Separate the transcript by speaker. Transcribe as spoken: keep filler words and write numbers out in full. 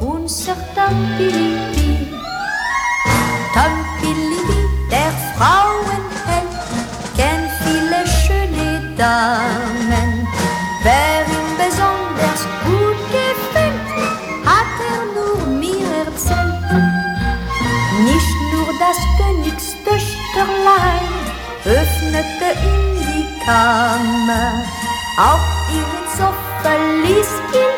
Speaker 1: un certain Pilipi. Tom Pilipi, der Frauenheld, kennt viele schöne Damen. Wer ihm besonders gut gefällt, hat er nur mir erzählt. Nicht nur das Königstöchterlein öffnete ihm die Kammer, auch Elisabeth verließ ihn